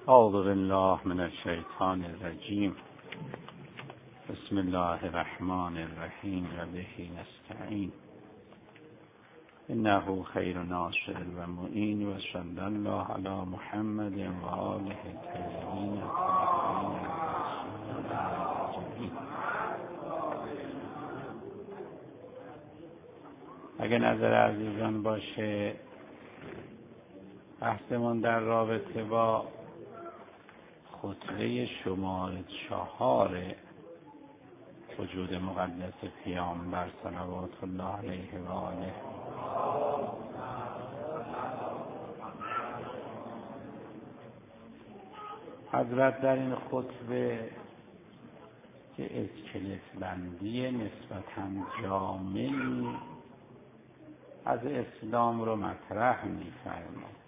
اعوذ بالله من الشیطان الرجیم. بسم الله الرحمن الرحیم و به نستعین. انه خیر ناصر و معین و صلی الله علی محمد و آله الطیبین الطاهرین. اگه نظر عزیزان باشه، بحثمون در رابطه با خطبه شماره 4 وجود مقدس پیامبر صلوات الله علیه و آله. حضرت در این خطبه که اسکلت بندی نسبتاً جامعی از اسلام رو مطرح می‌فرماید.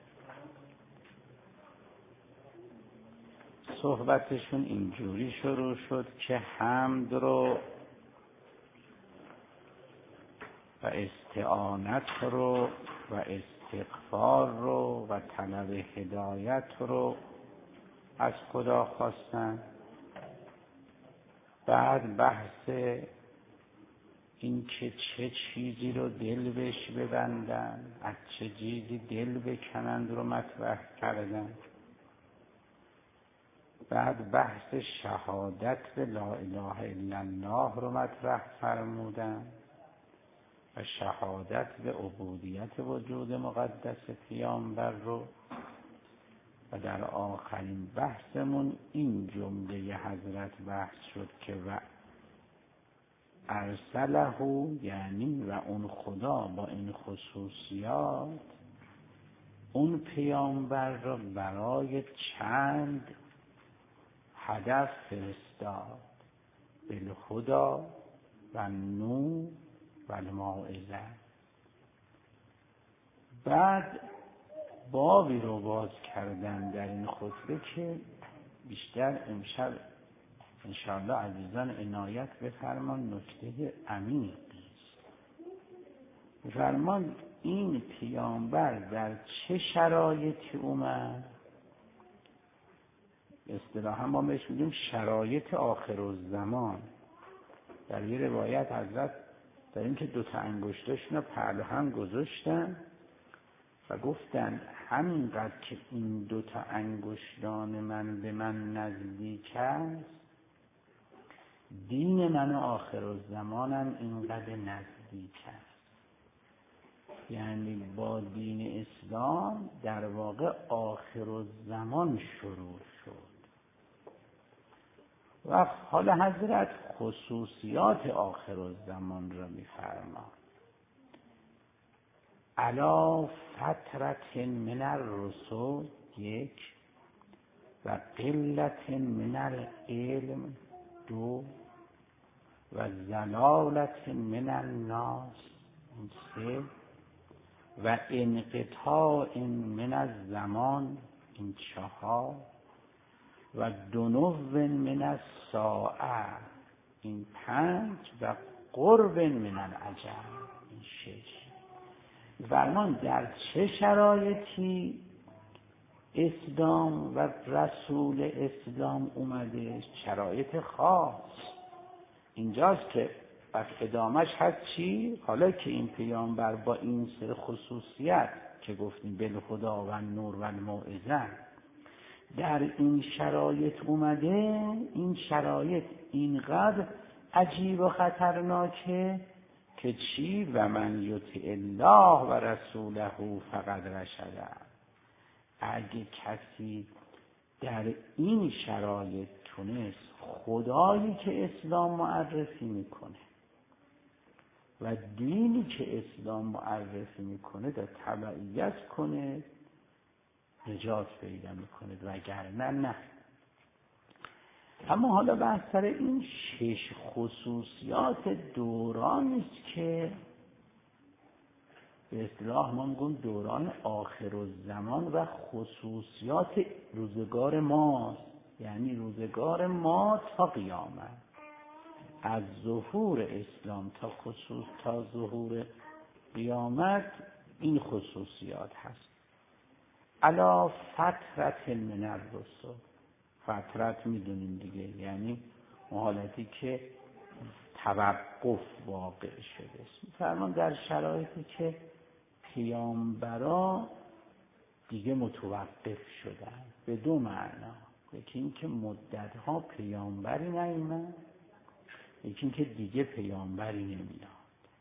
صحبتشون اینجوری شروع شد که حمد رو و استعانت رو و استغفار رو و طلب هدایت رو از خدا خواستن. بعد بحث این که چه چیزی رو دل بهش ببندن، از چه چیزی دل بکنند رو مطرح کردن. بعد بحث شهادت به لا اله الا الله رو مطرح فرمودن و شهادت به عبودیت وجود مقدس پیامبر رو. و در آخرین بحثمون این جمله حضرت بحث شد که و ارسله، یعنی و اون خدا با این خصوصیات اون پیامبر را برای چند هدف فرستاد: بالهدی و نور و الموعظه. بعد بابی رو باز کردن در این خطبه که بیشتر امشب انشاءالله عزیزان عنایت بفرمان، نکته عمیقی است. بفرمان این پیامبر در چه شرایطی اومد؟ اصطلاحا ما بهش میگیم شرایط آخرالزمان. در یه روایت حضرت داریم که 2 انگشتاشون رو پهلو هم گذاشتن و گفتن همینقدر که این 2 انگشتان من به من نزدیک است، دین من آخرالزمانم اینقدر نزدیک است. یعنی با دین اسلام در واقع آخرالزمان شروع شد. و حالا حضرت خصوصیات آخرالزمان را می‌فرماید: علی فترة من الرسل 1 و قلة من العلم 2 و ضلالة من الناس 3 و انقطاع من الزمان 4 و دنو من الساعه 5 و قرب من الاجل 6. فرمان در چه شرایطی اسلام و رسول اسلام اومده؟ شرایط خاص. اینجاست که بس ادامش هست چی؟ حالا که این پیامبر با این سر خصوصیت که گفتیم بالهدی و نور و الموعظه در این شرایط اومده، این شرایط اینقدر عجیب و خطرناکه که چی؟ و من یطع الله و رسوله فقد رشد. اگه کسی در این شرایط تونست خدایی که اسلام معرفی میکنه و دینی که اسلام معرفی میکنه در تبعیت کنه، نجات پیدا میکنه، وگرنه نه. اما حالا بحث سر این 6 خصوصیات دورانی است که به اصطلاح ما میگیم دوران آخرالزمان و خصوصیات روزگار ماست. یعنی روزگار ما تا قیامت، از ظهور اسلام تا ظهور قیامت این خصوصیات هست. علی فترت من الرسل. فترت میدونیم دیگه، یعنی حالتی که توقف واقع شده. فرمان در شرایطی که پیامبرا دیگه متوقف شدن به دو معنا. یکی این که مدتها پیامبری نیومد، یکی این که دیگه پیامبری نمیاد.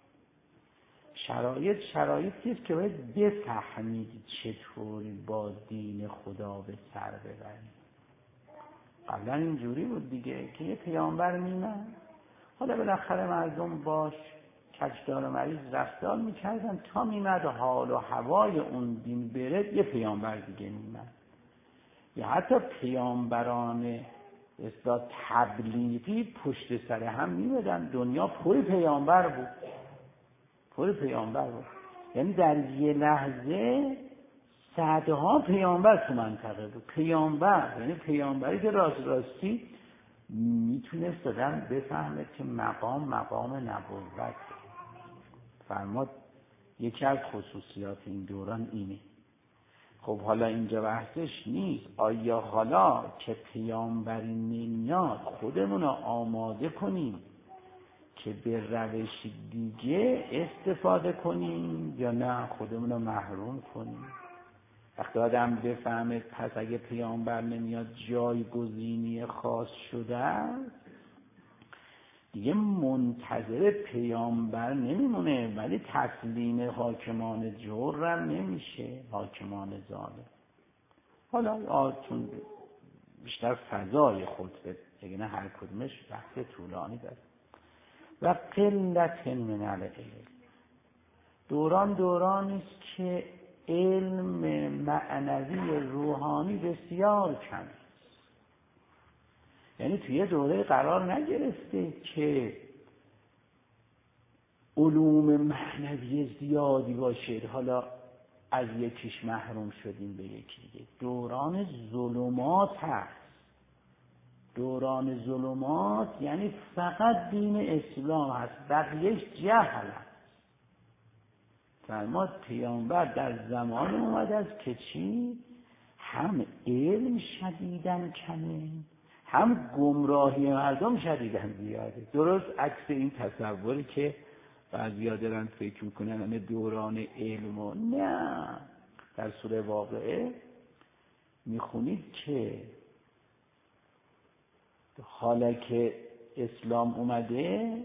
شرایطی است که باید بفهمید چطوری با دین خدا به سر ببرید. قبلا اینجوری بود دیگه که یه پیامبر میمد، حالا بالاخره مردم باش کجدار و مریض رفتار میکردن تا میمد حال و هوای اون دین بره، یه پیامبر دیگه میمد. یا حتی پیامبران اصلا تبلیغی پشت سر هم میمدن، دنیا پر پیامبر بود، پر پیامبر بود. یعنی در یه لحظه صدها پیامبر تو منطقه بود. پیامبر یعنی پیامبری که راستی میتونست آدم بفهمه که مقام نبوت. فرماد یکی از خصوصیات این دوران اینه. خب حالا اینجا بحثش نیست آیا حالا که پیامبری نمیاد خودمون رو آماده کنیم که به روش دیگه استفاده کنیم یا نه خودمون رو محروم کنیم. وقتی آدم بفهمه پس اگه پیامبر نمیاد جایگزینی خاص شده است، دیگه منتظر پیامبر نمیمونه، ولی تسلیم حاکمان جور هم نمیشه، حاکمان ظالم. حالا چون بیشتر فضای خطبه دیگه نه هر کدومش بحث طولانی داره. و قلت من العلم، دورانی است که علم معنوی روحانی بسیار کم است. یعنی توی دوره قرار نگرفته که علوم معنوی زیادی باشه حالا از یکیش محروم شدیم به یکی دیگه. دوران ظلمات هست. دوران ظلمات یعنی فقط دین اسلام هست، بقیهش جهل هست. فرماد پیامبر در زمان اومده است که چی؟ هم علم شدیدن کمه، هم گمراهی مردم شدیدن زیاده. درست عکس این تصوری که بعضیا دارن فکر میکنن همه دوران علم و نه. در سوره واقعه میخونید که حالا که اسلام اومده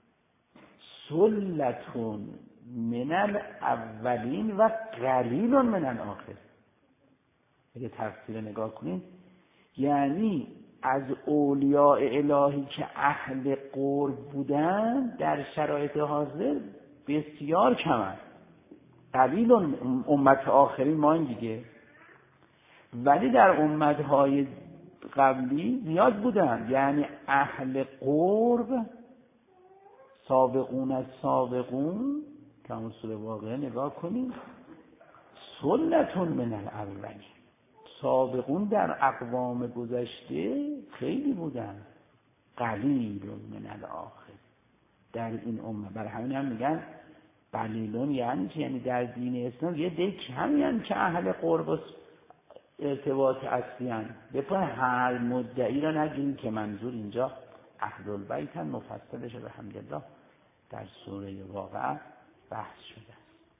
سلتون من الاولین و قلیل من الاخرین. اگه تفسیر نگاه کنید یعنی از اولیاء الهی که اهل قرب بودن در شرایط حاضر بسیار کمن. قلیل امت آخرین ما این دیگه، ولی در امتهای قبلی زیاد بودن. یعنی اهل قرب سابقون از سابقون که همون سوره واقعه نگاه کنید سلتون من الاولین، سابقون در اقوام گذشته خیلی بودن، قلیل من الاخر در این امه. برای همین هم میگن قلیلون یعنی چی؟ یعنی در دین اسلام یه ده کمی هم که اهل قرب و ارتباط اصلی هم. بپای هر مدعی را نگیم که منظور اینجا اهل البیت هم مفصلش به حمدالله در سوره واقعه بحث شده.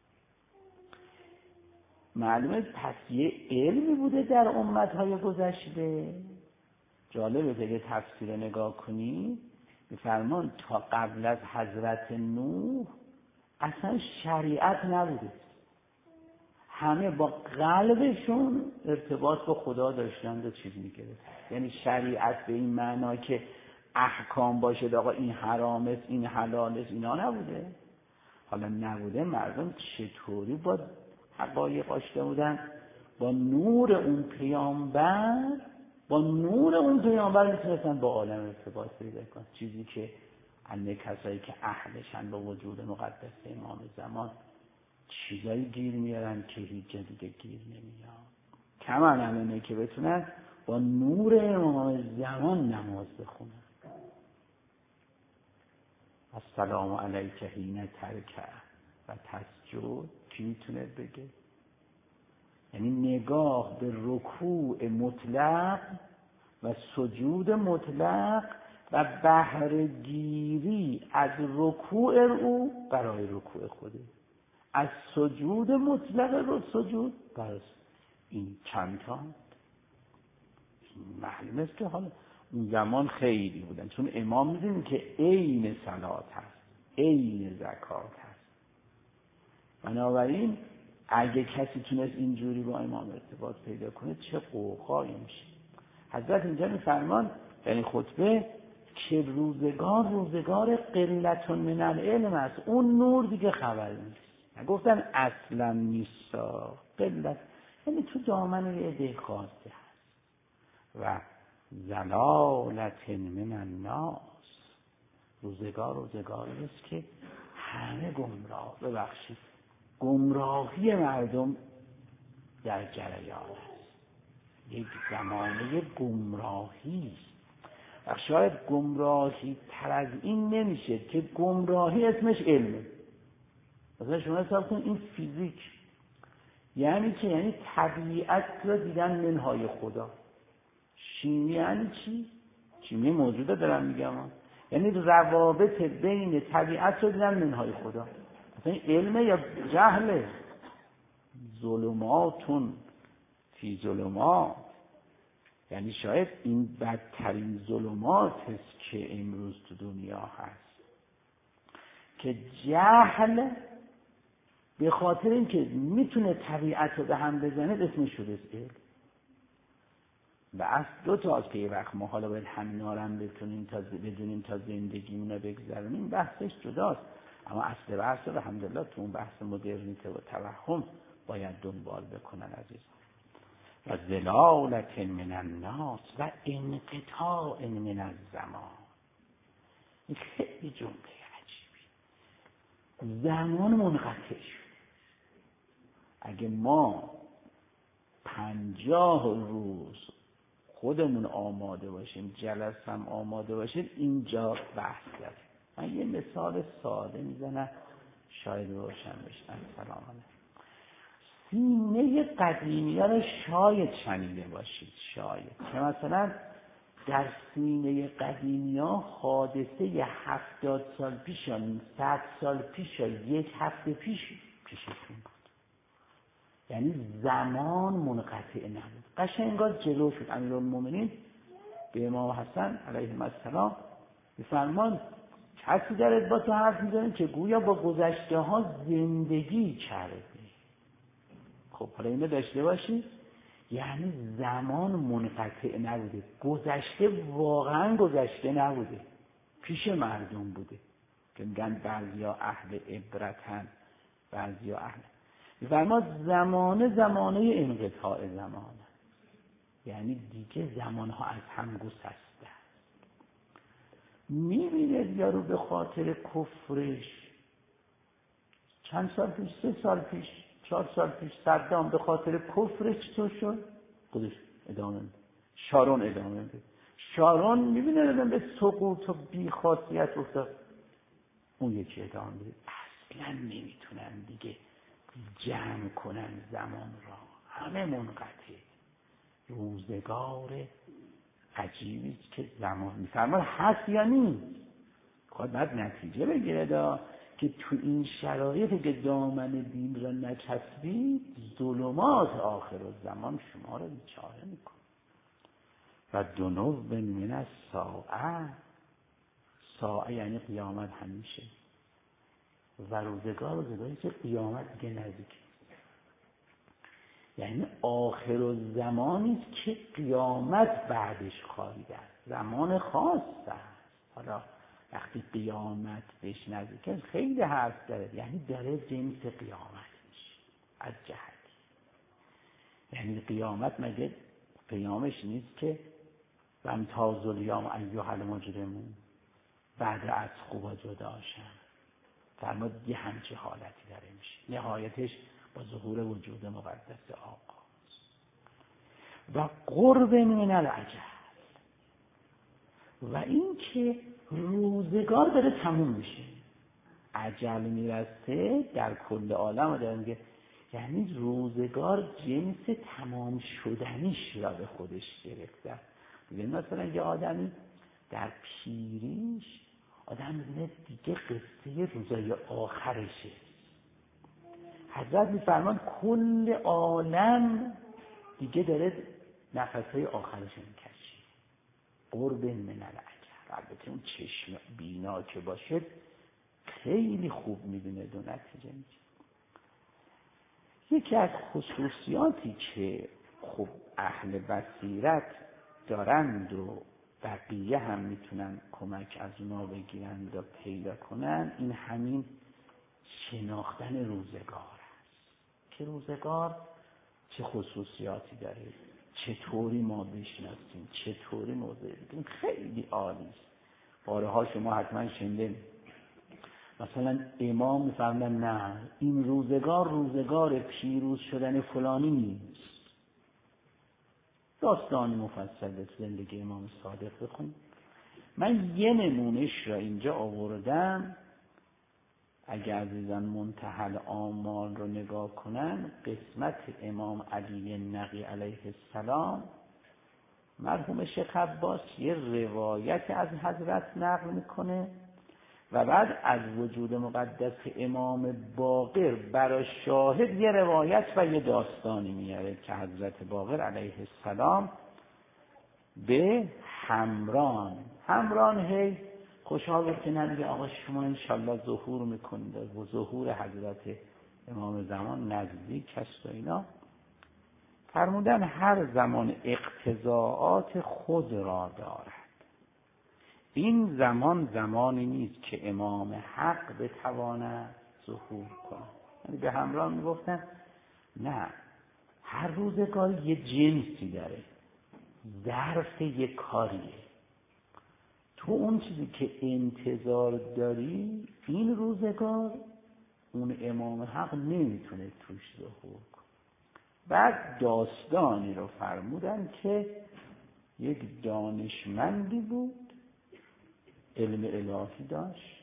معلومه پس یه علمی بوده در امتهای گذشته. جالبه که یه تفسیر نگاه کنی میفرمان تا قبل از حضرت نوح اصلا شریعت نبوده، همه با قلبشون ارتباط با خدا داشتند و چیز میگرفت. یعنی شریعت به این معنا که احکام باشه آقا این حرام است این حلال است اینا نبوده. حالا نبوده مردم چطوری با حقایق آشنا بودن؟ با نور اون پیامبر، با نور اون پیامبر میتونستن با عالم ارتباط پیدا کنن. چیزی که انه کسایی که اهلشن با وجود مقدس امام زمان چیزایی گیر میارن که هیچ جا دیگه گیر نمیاد. کمان همینه که بتونن با نور امام زمان نماز بخونن. السلام علیک حین ترکع و تسجد. کی میتونه بگه؟ یعنی نگاه به رکوع مطلق و سجود مطلق و بهره‌گیری از رکوع او برای رکوع خوده، از سجود مطلق سجود برای این چند تا. معلوم است که حالا اون زمان خیلی بودن، چون امام می‌دونیم که عین صلات هست، عین زکات هست. بنابراین اگه کسی تونست اینجوری با امام ارتباط پیدا کنه چه قوقایی میشه. حضرت اینجا میفرمان یعنی خطبه که روزگار قلت من العلم است، اون نور دیگه خبر نیست. نگفتن اصلا نیستا، قلت یعنی تو دامن یه عده خاصه هست. و زلالت من الناس، روزگاری است که همه گمراه، ببخشید گمراهی مردم در جریان است، یک زمانه گمراهی است. و شاید گمراهی تر از این نمیشه که گمراهی اسمش علمه. مثلا شما حساب کن این فیزیک یعنی که یعنی طبیعت را دیدن منهای خدا. شیمی یعنی چی؟ شیمی موجوده دارم میگم، یعنی روابط بین طبیعت را دیدن منهای خدا. مثلا علمه یا جهله؟ ظلماتون فی ظلمات، یعنی شاید این بدترین ظلمات است که امروز تو دنیا هست، که جهل به خاطر اینکه میتونه طبیعت رو به هم بزنه اسمش شده علم. و از دو تا از که یه وقت ما حالا باید همینا رو هم بدونیم تا زندگیمون رو بگذرونیم، بحثش جداست. اما اصل بحث رو الحمدلله تو اون بحث مدرنیته و توهم باید دنبال بکنن عزیزان. و زلالت من الناس و انقطاع من الزمان. این خیلی جمله عجیبی. زمان منقطع شد. اگه ما 50 روز خودمون آماده باشیم، جلسه هم آماده باشیم، اینجا بحث داریم. من یه مثال ساده میزنم شاید روشن بشن. سلام علیکم. سینه قدیمی ها رو شاید شنیده باشید، شاید که مثلا در سینه قدیمی ها حادثه 70 سال پیش یا 100 سال پیش یا یک هفته پیششون بود. یعنی زمان منقطع نبود، قشنگ انگار جلو شد. امیرالمومنین به امام حسن علیه السلام میفرمان کسی دارد با تو حرف میزنه که گویا با گذشته ها زندگی کرده. خب حالا اینو داشته باشید، یعنی زمان منقطع نبوده، گذشته واقعا گذشته نبوده، پیش مردم بوده که میگن بعضیا اهل عبرتن بعضیا اهل. میفرماد زمانه انقطاع زمانه، یعنی دیگه زمانها از هم گسسته. میبینید یارو به خاطر کفرش چند سال پیش، 3 سال پیش، 4 سال پیش صدام به خاطر کفرش چطور شد؟ خودش ادامه میده، شارون ادامه میده. شارون میبینه به سقوط و بیخاصیت افتاد، اون یکی ادامه میده. اصلا نمیتونن دیگه جمع کنن زمان را، همه منقطع. روزگار عجیبی که زمان میفرماد هست یا نیست. خود باید نتیجه بگیره که تو این شرایط که دامن دین را نچسبید، ظلمات آخر الزمان شما را بیچاره میکنه. و دنو من الساعه، ساعه یعنی قیامت همیشه، و روزگاری که قیامت دیگه نزدیکه، یعنی آخر الزمانی است که قیامت بعدش خواهید است، زمان خاص است. حالا وقتی قیامت بهش نزدیکه خیلی حرف داره، یعنی داره جنس قیامت میشه از جهتی. یعنی قیامت مگه قیامش نیست که وامتاز الیوم ایها المجرمون بعد از خوبا جدا شن، فرمود یه همچه حالتی داره میشه، نهایتش با ظهور وجود مقدس آقاست. و قرب من العجل، و این که روزگار داره تموم میشه، عجل میرسه در کل عالم داره میگه یعنی روزگار جنس تمام شدنیش را به خودش گرفته. ببین مثلا یه آدمی در پیریش آدم می‌بینه دیگه قصه روزای آخرشه. حضرت می‌فرمان کل عالم دیگه داره نفسهای آخرش می‌کشه. قرب من الاجل. البته اون چشم بینا که باشه خیلی خوب می‌بینه دو نتیجه میشه. یکی از خصوصیاتی که خب اهل بصیرت دارند و بقیه هم میتونن کمک از اونا بگیرند و پیدا کنن، این همین شناختن روزگار است که روزگار چه خصوصیاتی داره، چطوری ما بشناسیم، چطوری موضع بدیم. خیلی عالی است. بارها شما حتما شنیدین مثلا امام میفرمایند نه این روزگار پیروز شدن فلانی نیست. داستانی مفصل زندگی امام صادق بخونید. من یه نمونهش را اینجا آوردم، اگر عزیزان منتهی آمال رو نگاه کنن، قسمت امام علی نقی علیه السلام، مرحوم شیخ عباس یه روایت از حضرت نقل میکنه و بعد از وجود مقدس امام باقر برای شاهد یه روایت و یه داستانی میاره که حضرت باقر علیه السلام به همران هی خوشحال بود که نمیگه آقا شما انشالله ظهور میکنید و ظهور حضرت امام زمان نزدیک است و اینا. فرمودن هر زمان اقتضاعات خود را دارد. این زمان زمانی نیست که امام حق بتواند ظهور کنه. یعنی به همراه میگفتن نه، هر روزگار یه جنسی داره، ظرف یه کاریه. تو اون چیزی که انتظار داری این روزگار اون امام حق نمیتونه توش ظهور کنه. بعد داستانی رو فرمودن که یک دانشمندی بود، علم الهی داشت،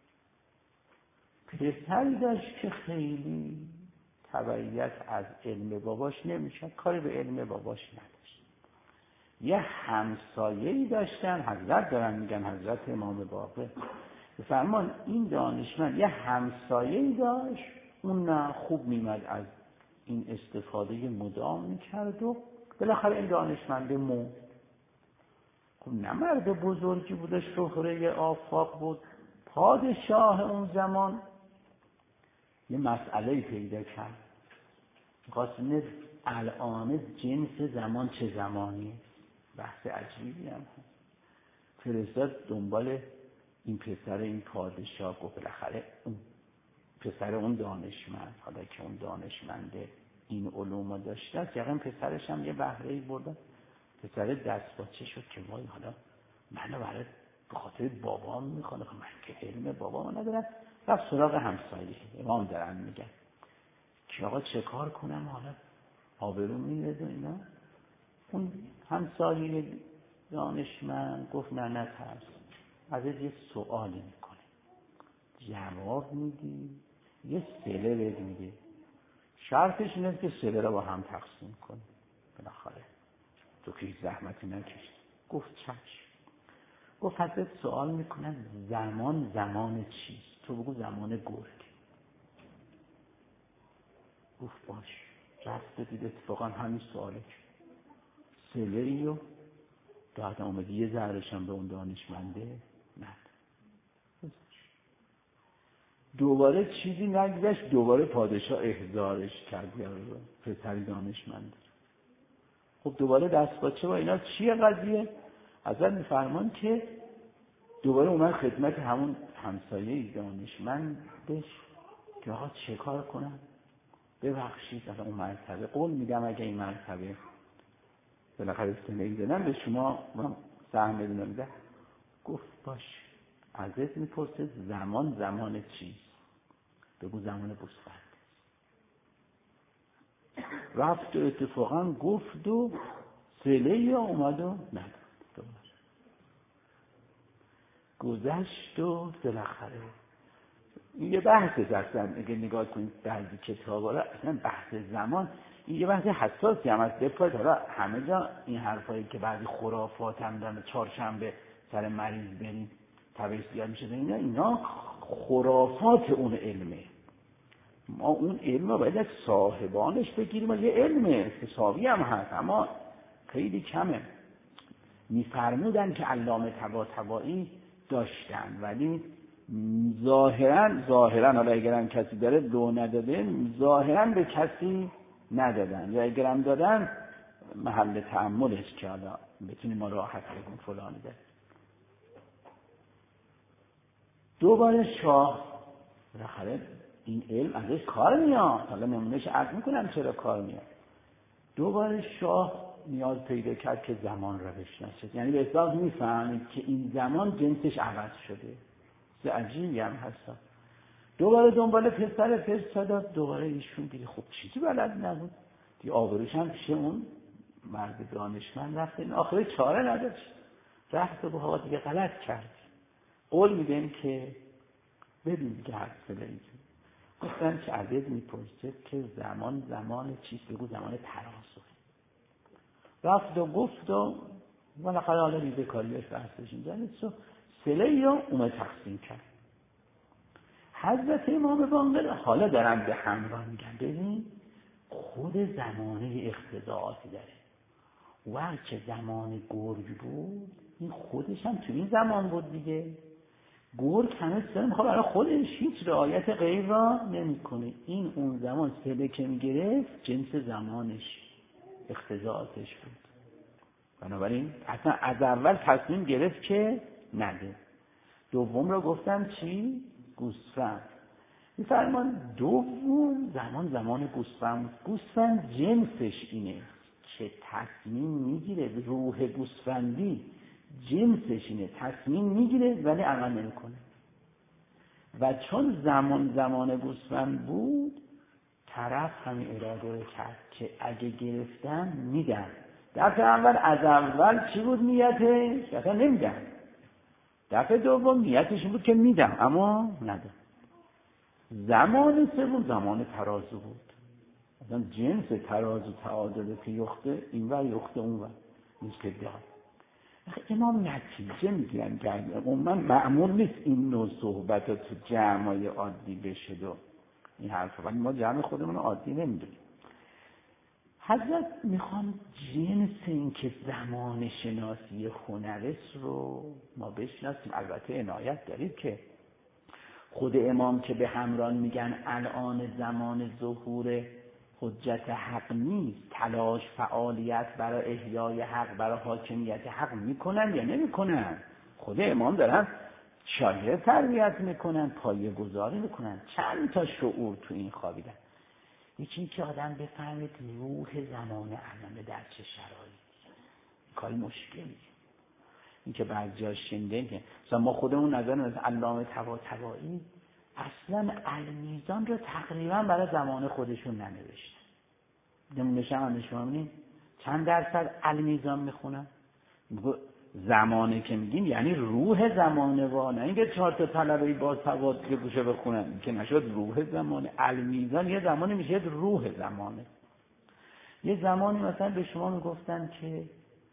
پسری داشت که خیلی تبعیت از علم باباش نمیشه، کاری به علم باباش نداشت. یه همسایه‌ای داشتن، حضرت دارن میگن حضرت امام باقر بفرمان این دانشمند یه همسایه‌ای داشت، اون نه خوب میمد از این استفاده مدام میکرد و بالاخره این دانشمنده مرد. خب نه مرد بزرگی بود، شهره آفاق بود، پادشاه اون زمان یه مسئله پیدا کرد، قاسم الان جنس زمان چه زمانی، بحث عجیبی هم هست. فرستاد دنبال این پسر این پادشاه، گفت بالاخره اون پسر اون دانشمند، حالا که اون دانشمنده این علوم داشته است، یقین پسرش هم یه بهره‌ای برده. پسر دست باچه شد که وای حالا منو برای به خاطر بابام میخوانه، من که علم بابام ندارم. رفت سراغ همسایه امام دارن میگن که آقا چه کار کنم، حالا آبرو میرد و اینا. اون همسایه دانشمند گفت نه نترس، ازت یه سوالی میکنه، جواب میدی یه سله بهت میده، شرطش اینه که سله رو با هم تقسیم کن. بالاخره تو که زحمتی نکشید. گفت چشم. گفت حضرت سوال میکنن زمان چیست؟ تو بگو زمان گرگ. گفت باش. رفت دید اتفاقا همین سواله کرد. سله‌ای و بعد آمده یه ذره‌شم به اون دانشمنده ند. دوباره چیزی نگذشت، دوباره پادشاه احضارش کرد یا پسری دانشمنده. خب دوباره دست باچه و اینا چیه قضیه؟ حضرت میفرمان که دوباره اومد خدمت همون همسایه دانشمندش که آقا چه کار کنم؟ ببخشید اصلا اون مرتبه قول میدم اگه این مرتبه بالاخره سنه‌ای دادن به شما سهم بدون میده. گفت باش. ازت میپرسه زمان چیست؟ بگو زمان گوسفند. رفت و اتفاقا گفت و سله یا اومد و نداد. گذشت و بالاخره این یه بحث اصلا اگه نگاه کنید بعضی کتابا را اصلا بحث زمان این یه بحث حساسی هم از دفاعت. حالا همه جا این حرفایی که بعضی خرافات هم دارن، چهارشنبه سر مریض بریم تبعیض زیاد میشه، اینا خرافات اون علمه. ما اون علم رو باید از صاحبانش بگیریم و یه علم حسابی هم هست اما خیلی کمه. میفرمودن که علامه طباطبایی داشتن ولی ظاهرا حالا اگرم کسی داره دو نداده ظاهرا به کسی ندادن یا اگرم دادن محل تأملش که حالا بتونیم ما راحت بگیم فلانی داره. دوباره شاه بالاخره این علم ازش کار میاد، حالا نمونهش عرض میکنم چرا کار میاد. دوباره شاه نیاز پیدا کرد که زمان را بشناسه، یعنی به اصطلاح میفهمید که این زمان جنسش عوض شده. چه عجیبی هم هست. دوباره دنبال پسر فرستاد، دوباره ایشون دیگه خب چیزی بلد نبود دیگه، آبروش هم پیش اون مرد دانشمند رفت، این آخر چاره نداشت، رفت و بابا دیگه غلط کرد، قول میدیم که ببین دیگه حرف بزنید. گفتن که عدد میپرسه که زمان چیست؟ بگو زمان ترازو. رفت و گفت و بالاخره حالا ریزه کاریش بحثش اینجا نیست و سله رو اومد تقسیم کرد. حضرت امام باقر حالا دارن به همراه میگن ببین خود زمانه اقتضاعاتی داره. وقت که زمان گرگ بود این خودش هم تو این زمان بود دیگه. گرگ همه سر میخواد برای خودش هیچ رعایت غیر را نمیکنه. این اون زمان سله که میگرفت جنس زمانش اقتضاعاتش بود. بنابراین اصلا از اول تصمیم گرفت که نده. دوم را گفتم چی؟ گوسفند. میفرمان دوم زمان گوسفند. گوسفند جنسش اینه که تصمیم میگیره، روح گوسفندی جنسش اینه تصمیم میگیره ولی عمل نمیکنه. و چون زمان گوسفند بود طرف همین اراده رو کرد که اگه گرفتم میدم. دفعه اول از اول چی بود نیتش؟ اصلا نمیدم. دفعه دوم نیتش این بود که میدم اما ندم. زمان سوم زمان ترازو بود. مثلا جنس ترازو تعادله که یخته این ور یخته اون ور نیست که داد. امام نتیجه میگیرن که من معمول نیست این نوع صحبت ها تو جمعای عادی بشه و این حرفا، ولی ما جمع خودمون عادی نمیدونیم. حضرت میخوام جنس این که زمان شناسی هنرس رو ما بشناسیم. البته عنایت دارید که خود امام که به همران میگن الان زمان ظهور حجت حق نیست، تلاش فعالیت برای احیای حق، برای حاکمیت حق میکنن یا نمیکنن؟ خود امام دارن شاگرد تربیت میکنن، پایه گذاری میکنن. چند تا شعور تو این خوابیدن. یکی این که آدم بفهمید روح زمان علمه در چه شرایطی، کاری مشکلی. این که بعضی‌ها شنیدن که مثلا ما خودمون نظر از علامه طباطبایی اصلا المیزان رو تقریبا برای زمان خودشون ننوشتن. نمونه‌ش هم شما می‌بینید چند درصد المیزان میخونن؟ زمانه که میگیم یعنی روح زمانه و نه اینکه 4 تا طلبه با سواد که گوشه بخونن که نشد روح زمانه. المیزان یه زمانی میشه روح زمانه. یه زمانی مثلا به شما میگفتن که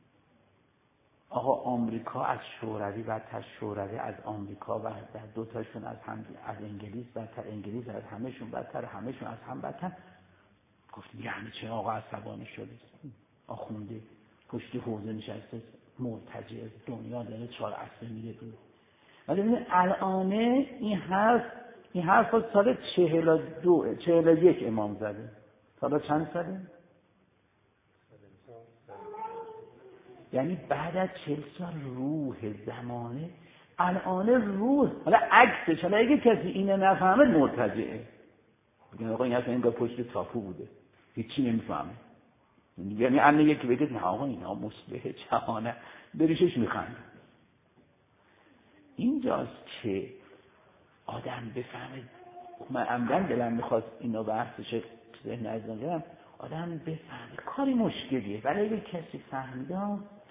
آقا آمریکا از شوروی بدتر، شوروی از آمریکا بدتر، دو تاشون از انگلیس بدتر، انگلیس از همهشون بدتر، همهشون از هم بدتر. گفت یعنی چه آقا عصبانی شده؟ آخونده پشت حوزه نشسته مرتجع دنیا داره 4 عصر میره دور. ولی ببینید الانه این حرف سال 41 امام زده. سال چند ساله؟ یعنی بعد از 40 سال روح زمانه الانه روح. حالا عکسش، حالا اگه کسی اینو نفهمه مرتجعه. میگن آقا این اصلا انگار پشت تاپو بوده هیچی نمیفهمه. یعنی الان یکی بگه نه آقا اینا مصلح جهانه بریشش میخنده. اینجاست که آدم بفهمه. من عمدن دلم میخواست اینو بحثش ذهن ازم آدم بفهمه کاری مشکلیه. ولی اگه کسی فهمیده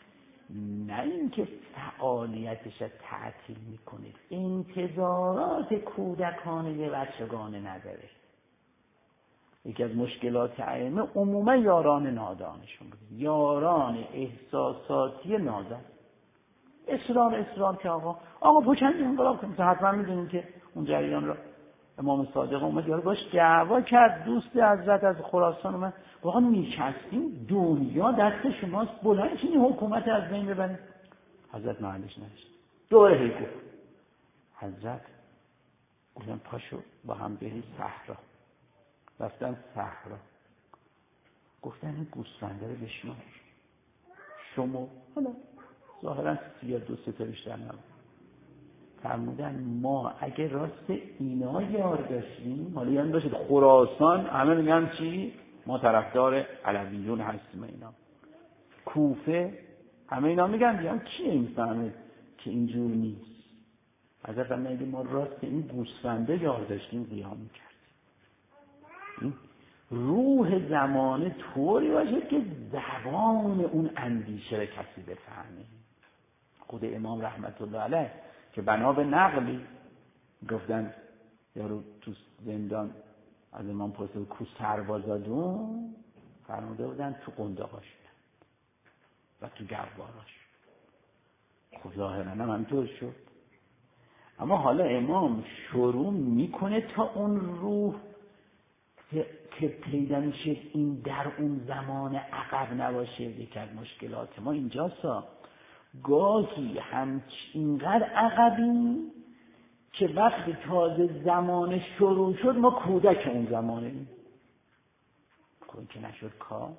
نه اینکه فعالیتش را تعطیل میکنه، انتظارات کودکانه بچگانه نداره. یکی از مشکلات ائمه عموما یاران نادانشون بود، یاران احساساتی نادان. اصرار که آقا پوچند انقلاب کنیم. حتما میدونیم که اون جریان را امام صادق اومد یارو باش دعوا کرد، دوست حضرت از خراسان اومد واقعا میشستیم دنیا دست شماست، بلند چینی حکومت از بین ببرید. حضرت محلش نشد، دوره هی گفت. حضرت گفتن پاشو با هم برید صحرا. رفتن صحرا، گفتن این گوسفنده رو بشمار. شما حالا ظاهرا 32 تا بیشتر نبود. فرمودن ما اگه راست اینا یار داشتیم، حالا یعنی باشید خراسان همه میگن چی؟ ما طرفدار علویون هستیم. اینا کوفه همه اینا میگن کیه این فهمه که اینجور نیست. حضرت میگه ما راست این گوسفنده یار داشتیم قیام میکردیم. این روح زمانه طوری باشه که زبان اون اندیشه رو کسی بفهمه. خود امام رحمت الله علیه که بنا به نقلی گفتن یارو تو زندان از امام پرسید کو سربازادون، فرموده بودن تو قنداقاش و تو گرباراش. خب ظاهرا هم همینطور شد. اما حالا امام شروع میکنه تا اون روح که پیدا میشه این در اون زمان عقب نباشه. یکی از مشکلات ما اینجاست، گاهی اینقدر عقبیم که وقتی تازه زمان شروع شد ما کودک اون زمانه این که نشد کار.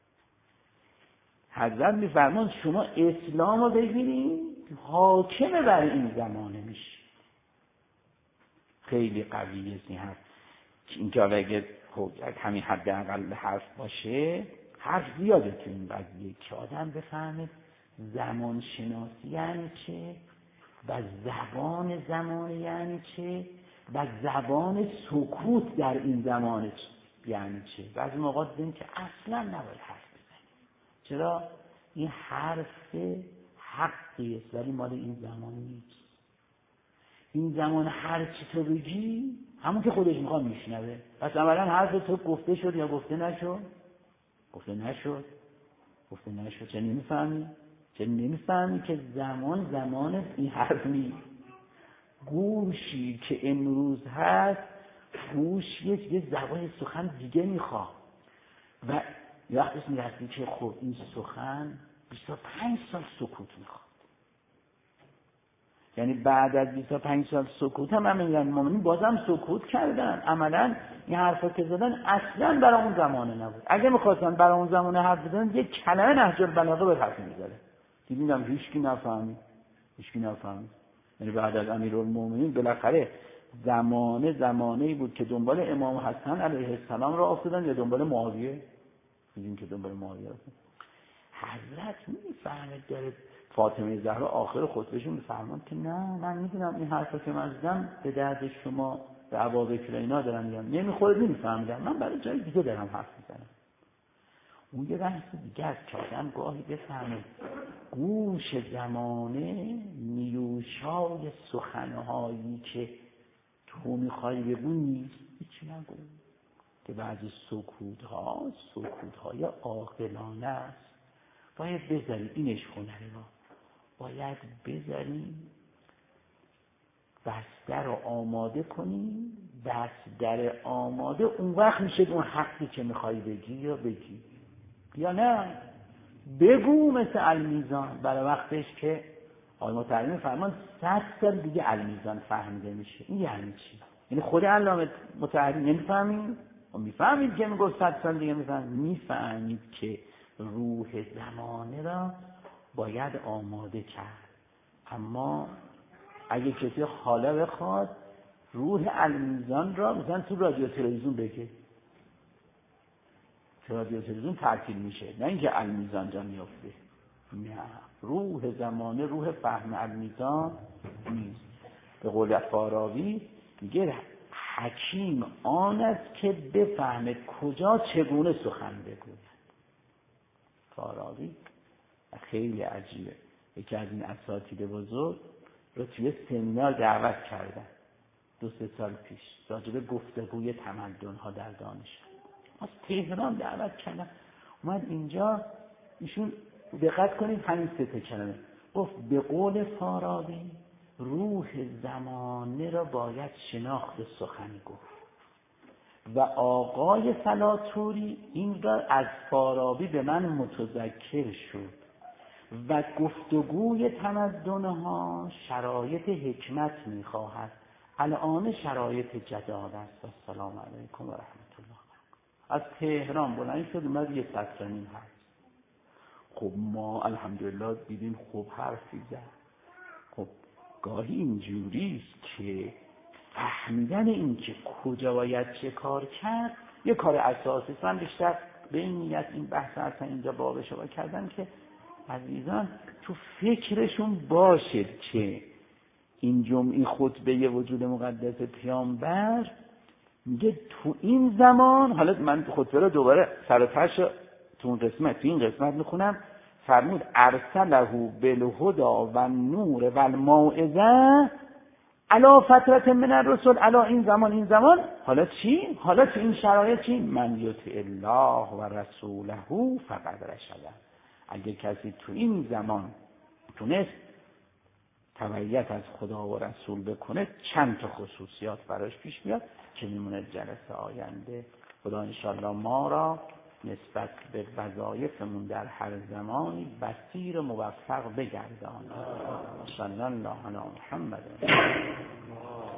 حضرت میفرمان شما اسلام رو بگیرید حاکمه بر این زمانه میشه. خیلی قویه این حرف. اینکه اگه همین حداقل حرف باشه، حرف زیاده تو این قضیه که آدم بفهمه زمان شناسی یعنی چه و زبان زمان یعنی چه و زبان سکوت در این زمان یعنی چه. بعضی موقع دیدیم که اصلا نباید حرف بزنیم. چرا؟ این حرف حقیه ولی مال این زمان نیست. این زمان هر چی تو بگی همون که خودش میخواد میشنوه. پس اولا حرف تو گفته شد یا گفته نشد؟ گفته نشد. چه نمیفهمی که زمان این حرف نیست. گوشی که امروز هست گوش یه زبان سخن دیگه میخواد و وقتی میرسی که خب این سخن 25 سال سکوت میخواد. یعنی بعد از 25 سال سکوت هم میگن مومنین بازم سکوت کردن. عملا این حرفا که زدن اصلا برای اون زمانه نبود. اگه میخواستن برای اون زمانه حرف بزنن یک کلمه نهج البلاغه به حرف میزدن. دیدم هیچکی نفهمید. یعنی بعد از امیرالمومنین بالاخره زمانه‌ای بود که دنبال امام حسن علیه السلام را افتادن یا دنبال معاویه. دیدیم که دنبال معاویه رفتن. حضرت میفهمه داره فاطمه زهرا آخر خطبهشون میفرمان که نه من میدونم این حرفا که من زدم به درد شما به ابابکر اینا دارم میگم نمیخوره نمیفهمیدم من برای جای دیگه دارم حرف میزنم. اون یه بحث دیگه است که آدم گاهی بفهمه گوش زمانه نیوشای سخنهایی که تو میخوای بگو نیست. هیچی نگو که بعضی سکوت‌های عاقلانه است. باید بذاری اینش هنره ما باید بذاری بستر رو آماده کنی. بستر آماده اون وقت میشه اون حقی که میخوای بگی یا بگی یا نه بگو. مثل المیزان برای وقتش که آقای مترجم فرمان 100 سال دیگه المیزان فهمیده میشه. این یعنی چی؟ یعنی خود علامه مترجم نمیفهمید و میفهمید که میگه 100 سال دیگه میفهمید که روح زمانه را باید آماده کرد. اما اگه کسی حالا بخواد روح المیزان را مثلا تو رادیو تلویزیون بگه، تو رادیو تلویزیون تعطیل میشه، نه اینکه المیزان جا میفته. نه، روح زمانه روح فهم المیزان نیست. به قول فارابی میگه حکیم آن است که بفهمه کجا چگونه سخن بگوید. فارابی خیلی عجیبه. یکی از این اساتید بزرگ رو توی سمینار دعوت کردن 2-3 سال پیش راجع به گفتگوی تمدن‌ها در دانشگاه از تهران دعوت کردن. اومد اینجا ایشون دقت کنید همین 3 کلمه گفت به قول فارابی روح زمانه را باید شناخت سخن گفت و آقای سلاتوری این را از فارابی به من متذکر شد و گفتگوی تمدن‌ها شرایط حکمت می‌خواهد. الان شرایط جدال است. السلام علیکم و رحمت الله. از تهران بلند شد اومد 1 سطر نیم هست. خب ما الحمدلله دیدیم خوب حرفی زد. خب گاهی اینجوریست که فهمیدن این که کجا باید چه کار کرد یه کار اساسی. من بیشتر به این نیت این بحث اصلا اینجا بابش رو کردم که عزیزان تو فکرشون باشه که این جمعی خطبه وجود مقدس پیامبر میگه تو این زمان، حالا من خطبه رو دوباره سر و تهش تو این قسمت میخونم، فرمود ارسله بالهدى و النور و الموعظه علی فترة من الرسل. علی این زمان حالا چی؟ حالا تو این شرایط چی؟ من یطع الله و رسوله فقد رشد. اگه کسی تو این زمان تونست تبعیت از خدا و رسول بکنه چند تا خصوصیات براش پیش بیاد که میمونه جلسه آینده. خدا انشاءالله ما را نسبت به وظایفمون در هر زمانی بصیر موفق بگرداند. صلی الله علی محمد.